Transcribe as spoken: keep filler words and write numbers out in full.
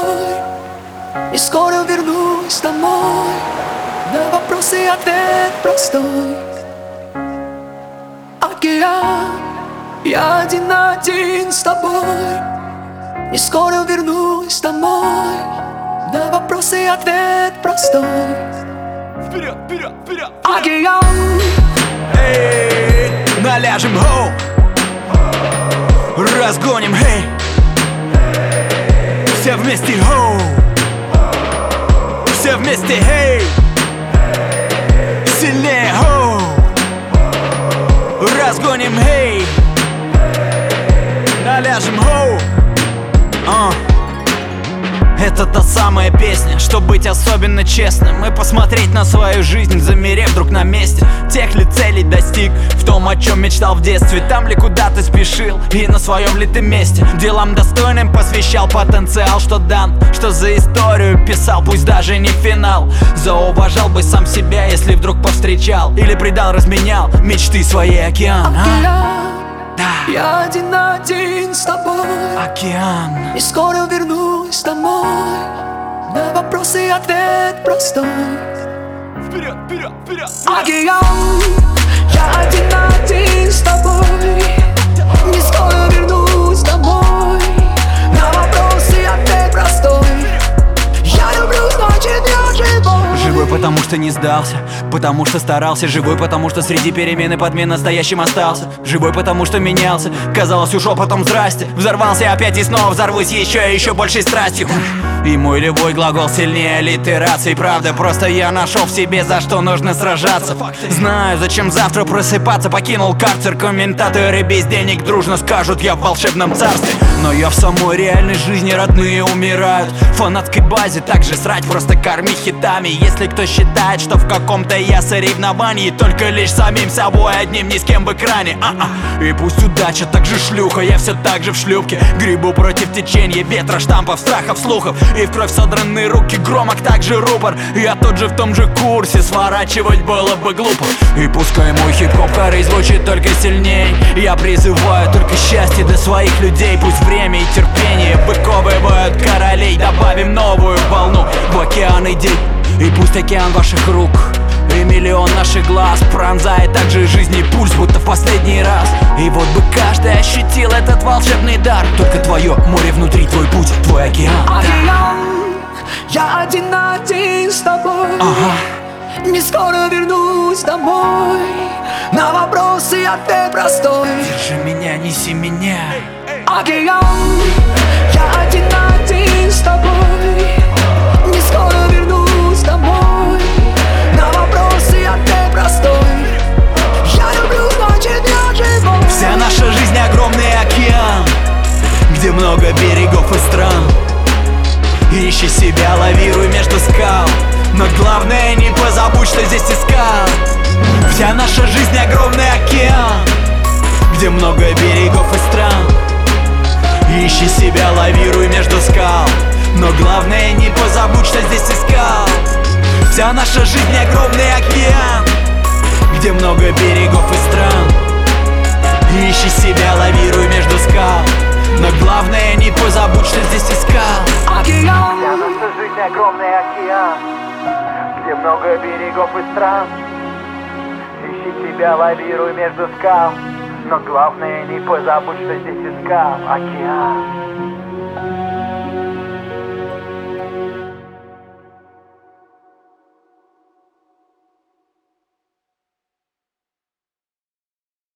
тобой. И скоро вернусь домой. На вопросы ответ простой. Океан, я один на один с тобой. И скоро вернусь домой. На вопросы ответ простой. Вперед, вперед, вперед! Океан, Эй, наляжем, хоу! Разгоним, эй! Все вместе, хоу! Все вместе, эй! Сильнее, хоу! Разгоним, эй! Наляжем, хоу! uh. Это та самая песня, чтоб быть особенно честным и посмотреть на свою жизнь, замерев вдруг на месте. Тех ли целей достиг, в том, о чем мечтал в детстве? Там ли куда ты спешил, и на своем ли ты месте? Делам достойным посвящал потенциал, что дан, что за историю писал, пусть даже не финал. Зауважал бы сам себя, если вдруг повстречал или предал, разменял мечты свои, океан. океан, я один на один с тобой. Океан. И скоро вернусь домой. На вопросы ответ простой. Вперед, вперед, вперед! Океан, я один на один с тобой. Не скоро вернусь домой. На вопросы ответ простой. Я люблю, значит я живой. Живой, потому что не сдался, потому что старался. Живой, потому что среди перемен и подмен настоящим остался. Живой, потому что менялся, казалось, ушел, потом здрасте. Взорвался опять и снова взорвусь еще и еще большей страстью. И мой любой глагол сильнее аллитерации. Правда, просто я нашел в себе, за что нужно сражаться. Знаю, зачем завтра просыпаться. Покинул карцер, комментаторы без денег дружно скажут: я в волшебном царстве. Но я в самой реальной жизни, родные умирают. В фанатской базе также срать, просто корми хитами. Если кто считает, что в каком-то я соревновании, только лишь самим собой одним, ни с кем в экране. А-а. И пусть удача так же шлюха, я все так же в шлюпке. Грибу против течения ветра, штампов, страхов, слухов. И в кровь содраны руки, громок также рупор. Я тот же в том же курсе, сворачивать было бы глупо. И пускай мой хип-хоп хорей звучит только сильней, я призываю только счастье для своих людей. Пусть время и терпение выковывают королей. Добавим новую волну в океан идей. И пусть океан ваших рук и миллион наших глаз пронзает также жизни пульс, будто в последний раз. И вот бы каждый ощутил этот волшебный дар. Только твое море внутри, твой путь, твой океан. Океан, я один на один с тобой. Ага. Не скоро вернусь домой. На вопросы ответ простой. Держи меня, неси меня. Океан, я один на один с тобой. Не скоро вернусь домой. На вопросы ответ простой. Я люблю, значит я живой. Вся наша жизнь огромный океан, где много берегов и стран. Ищи себя, лавируй между скал, но главное не позабудь, что здесь искал. Вся наша жизнь огромный океан, где много берегов и стран. Ищи себя, лавируй между скал, но главное не позабудь, что здесь искал. Вся наша жизнь огромный океан, где много берегов и стран. Ищи себя, лавируй между скал, но главное не позабудь, что здесь искал. Океан, Вся наша жизнь огромный океан, где много берегов и стран. Ищи себя, лавируй между скал, но главное не позабудь, что здесь искал. Океан.